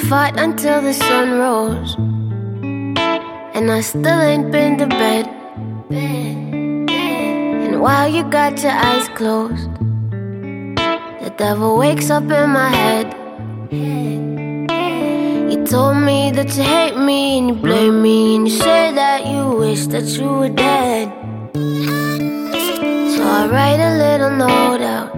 fight until the sun rose, and I still ain't been to bed. And while you got your eyes closed, the devil wakes up in my head. You told me that you hate me and you blame me, and you say that you wish that you were dead. So I write a little note out,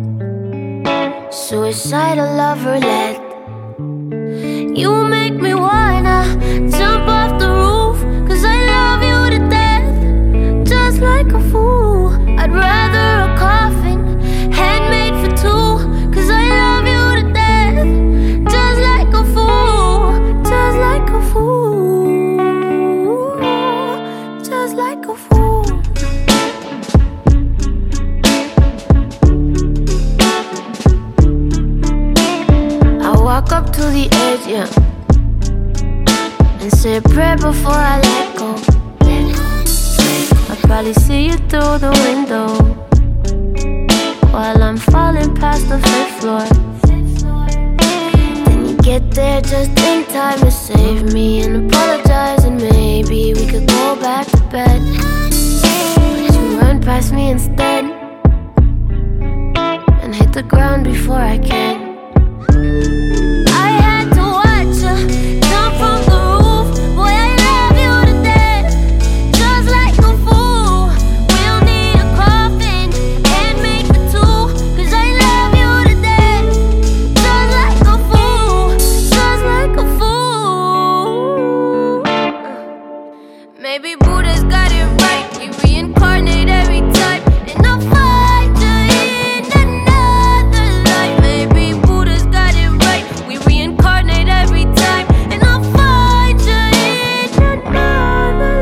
suicidal love roulette. You make me wanna jump off the roof, 'cause I love you to death, just like a fool. I'd rather a coffin, handmade for two, 'cause I love you to death, just like a fool, just like a fool, just like a fool. I walk up to the edge, yeah, and say a prayer before I let go. I'll probably see you through the window while I'm falling past the 5th floor. Then you get there just in time to save me and apologize, and maybe we could go back to bed. But you run past me instead and hit the ground before I can. I had to watch you jump from the roof. Boy, I love you to death, just like a fool. We'll need a coffin, handmade for two, 'cause I love you to death, just like a fool, just like a fool. Maybe Buddha's got it right, we reincarnate every time, and I'll find you in another life. Maybe Buddha's got it right, we reincarnate every time, and I'll find you in another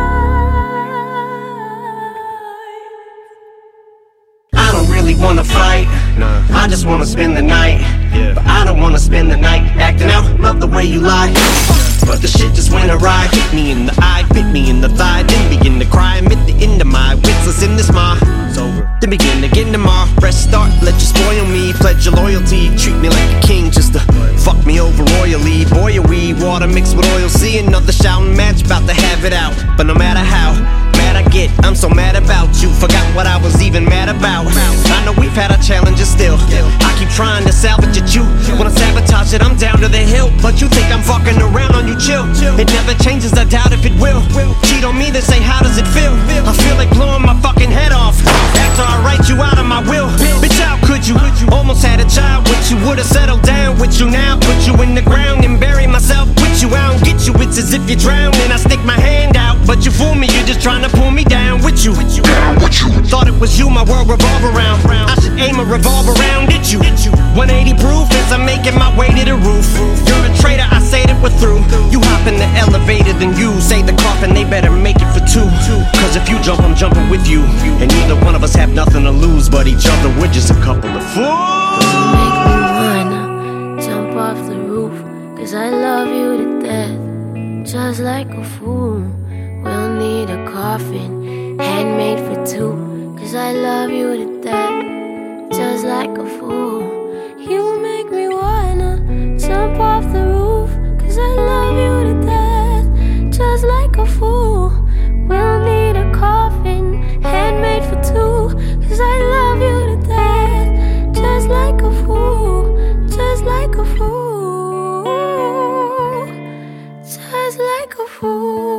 life. I don't really wanna fight, I just wanna spend the night. But I don't wanna spend the night acting out, love the way you lie. But the shit just went awry. Hit me in the eye, bit me in the thigh, then begin to cry. I'm at the end of my wits, listen this ma. It's over. Then begin again tomorrow. Fresh start, let you spoil me. Pledge your loyalty, treat me like a king just to fuck me over royally. Boy, are we water mixed with oil. See another shouting match, about to have it out. But no matter how mad I get, I'm so mad about you. Forgot what I was even mad about. I know we've had our challenges still. I keep trying to salvage at you. When I sabotage it, I'm down to the hill. But you think I'm fucking around on you, chill. It never changes, I doubt if it will. Cheat on me, then say how does it feel? I feel like blowing my fucking head off after I write you out of my will. Bitch, how could you? Almost had a child with you. Would've settled down with you now. Put you in the ground and bury myself with you. I don't get you, it's as if you drown. And I stick my hand out, but you fool me, you're just trying to pull me down with you. Thought it was you my world revolve around. I should aim a revolver around at you. 180 proof as I'm making my way to the roof. You're a traitor, I say that we're through. You hop in the elevator, then you say the coffin, they better make it for two. 'Cause if you jump, I'm jumping with you. And neither one of us have nothing to lose but each other. We're just a couple of fools. You make me wanna jump off the roof, 'cause I love you to death, just like a fool. We'll need a coffin, handmade for two, 'cause I love you to death, just like a fool. You make me wanna jump off the roof, 'cause I love you to death, just like a fool. We'll need a coffin, handmade for two, 'cause I love you to death, just like a fool, just like a fool, just like a fool.